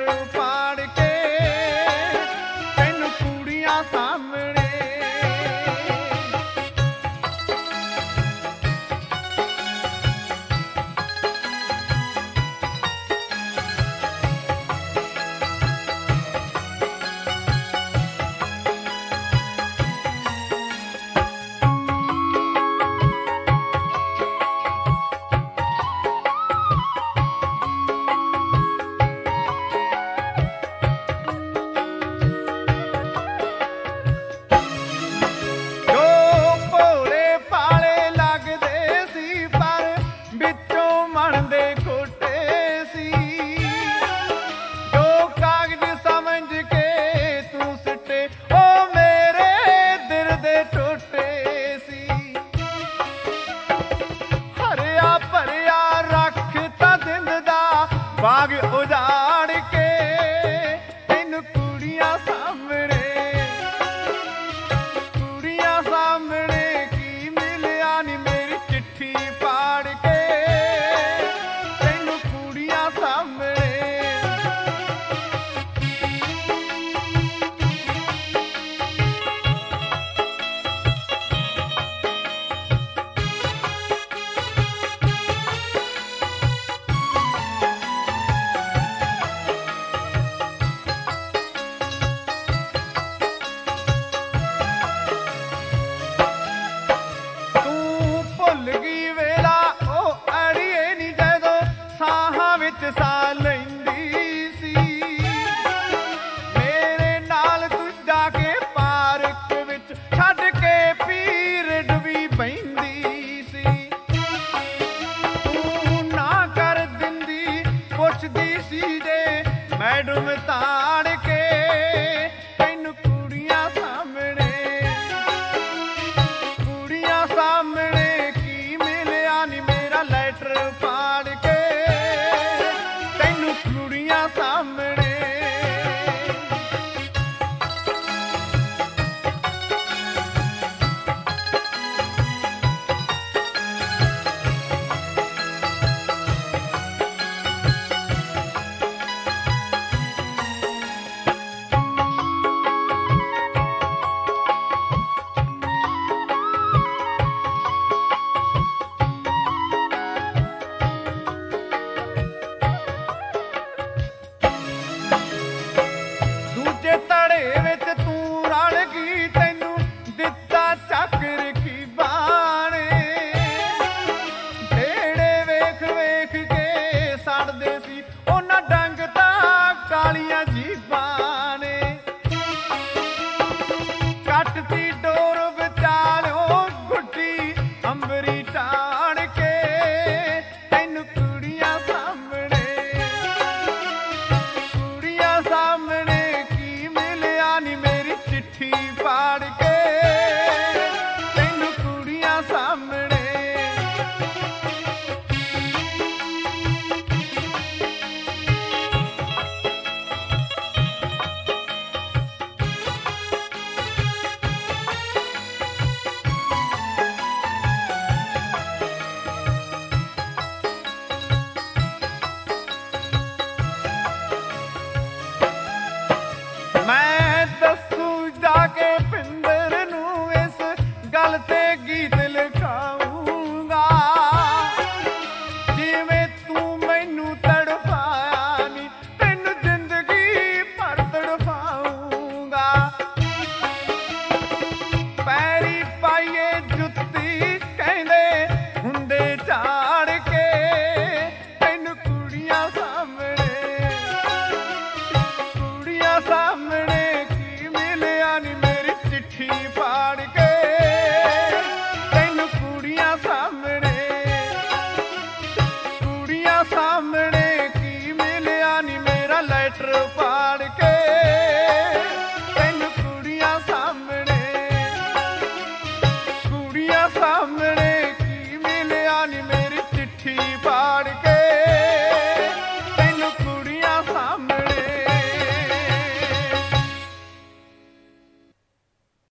ਪਾੜ ਕੇ ਤੈਨੂੰ ਕੁੜੀਆਂ ਸਾਹਮਣੇ। ਬਾਗ ਉਜਾੜ ਕੇ ਤੈਨੂੰ ਕੁੜੀਆਂ ਸਾਹਮਣੇ, ਕੁੜੀਆਂ ਸਾਹਮਣੇ ਕੀ ਮਿਲਿਆ ਨੀ ਮੇਰੀ ਚਿੱਠੀ ਪਾੜ ਕੇ ਤੈਨੂੰ ਕੁੜੀਆਂ ਸਾਹਮਣੇ। ਭੁੱਲ ਗਈ ਵੇਲਾ ਉਹ ਅੜੀਏ ਨੀ ਜਦੋਂ ਸਾਹਾਂ ਵਿੱਚ ਸਾਹ ਲੈਂਦੀ ਸੀ, ਮੇਰੇ ਨਾਲ ਤੂੰ ਜਾ ਕੇ ਪਾਰਕ ਵਿੱਚ ਛੱਡ ਕੇ ਪੀਰੀਅਡ ਵੀ ਬਹਿੰਦੀ ਸੀ। ਤੂੰ ਨਾ ਕਰ ਦਿੰਦੀ ਪੁੱਛਦੀ ਸੀ ਜੇ ਮੈਡਮ ਤਾੜ ਕੇ ਤੈਨੂੰ ਕੁੜੀਆਂ ਸਾਹਮਣੇ, ਕੁੜੀਆਂ ਸਾਹਮਣੇ ਲੈਟਰ ਪਾੜ ਕੇ ਤੈਨੂੰ ਕੁੜੀਆਂ ਸਾਹਮਣੇ। ਧੜੇ ਵਿੱਚ ਤੂੰ ਰਲ ਗਈ ਤੈਨੂੰ ਦਿੱਤਾ ਚੱਕਰ ਕੀ ਬਾਣੇ, ਢੇੜੇ ਵੇਖ ਵੇਖ ਕੇ ਸੜਦੇ ਸੀ ਉਹਨਾਂ ਡੰਗ ਤਾਂ ਕਾਲੀਆਂ ਜੀਬਾਂ ਨੇ। ਕੱਟਤੀ ਡੋਰ ਵਿਚਾਲਿਓ ਗੁੱਡੀ ਅੰਬਰੀ ਟਾੜ ਕੇ ਤੈਨੂੰ ਕੁੜੀਆਂ ਸਾਹਮਣੇ, ਕੁੜੀਆਂ ਸਾਹਮਣੇ ਨੀ ਮੇਰੀ ਚਿੱਠੀ ਪਾੜ ਕੇ ਤੈਨੂੰ ਕੁੜੀਆਂ ਸਾਹਮਣੇ। ਮੈਂ ਦੱਸੂ ਜਾ ਕੇ ਪਿੰਦਰ ਨੂੰ ਇਸ ਗੱਲ ਤੇ ਗੀਤ ਲਿਖਾਊਂਗਾ, ਜਿਵੇਂ ਤੂੰ ਮੈਨੂੰ ਤੜਫਾਇਆ ਨੀ ਤੈਨੂੰ ਜ਼ਿੰਦਗੀ ਭਰ ਤੜਫਾਊਂਗਾ। ਪੈਰੀ ਪਾਈਏ ਜੁੱਤੀ ਕਹਿੰਦੇ ਹੁੰਦੇ ਝਾੜ ਕੇ ਤੈਨੂੰ ਕੁੜੀਆਂ ਸਾਹਮਣੇ, ਕੁੜੀਆਂ ਸਾਹਮਣੇ ਕੀ ਮਿਲਿਆ ਨੀ ਮੇਰੀ ਚਿੱਠੀ ਪਾੜ ਕੇ ਤੈਨੂੰ ਕੁੜੀਆਂ ਸਾਹਮਣੇ, ਕੁੜੀਆਂ ਸਾਹਮਣੇ ਕੀ ਮਿਲਿਆ ਨੀ ਮੇਰਾ ਲੈਟਰ ਪਾੜ ਕੇ ਤੈਨੂੰ ਕੁੜੀਆਂ ਸਾਹਮਣੇ, ਕੁੜੀਆਂ ਸਾਹਮਣੇ।